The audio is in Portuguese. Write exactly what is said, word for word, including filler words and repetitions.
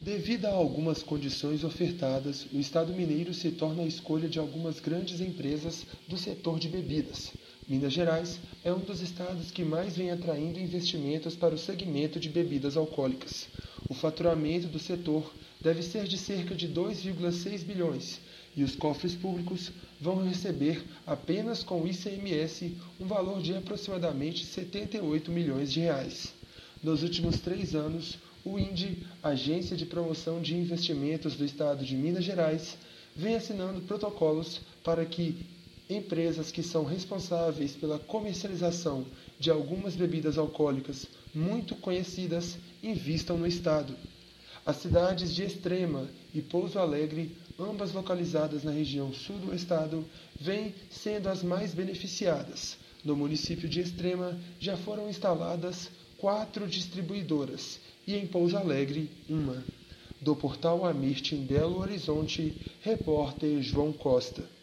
Devido a algumas condições ofertadas, o Estado mineiro se torna a escolha de algumas grandes empresas do setor de bebidas. Minas Gerais é um dos estados que mais vem atraindo investimentos para o segmento de bebidas alcoólicas. O faturamento do setor deve ser de cerca de dois vírgula seis bilhões e os cofres públicos vão receber, apenas com o I C M S, um valor de aproximadamente setenta e oito milhões de reais. Nos últimos três anos, o I N D E, Agência de Promoção de Investimentos do Estado de Minas Gerais, vem assinando protocolos para que empresas que são responsáveis pela comercialização de algumas bebidas alcoólicas muito conhecidas invistam no Estado. As cidades de Extrema e Pouso Alegre, ambas localizadas na região sul do estado, vêm sendo as mais beneficiadas. No município de Extrema já foram instaladas quatro distribuidoras e em Pouso Alegre, uma. Do portal Amirte em Belo Horizonte, repórter João Costa.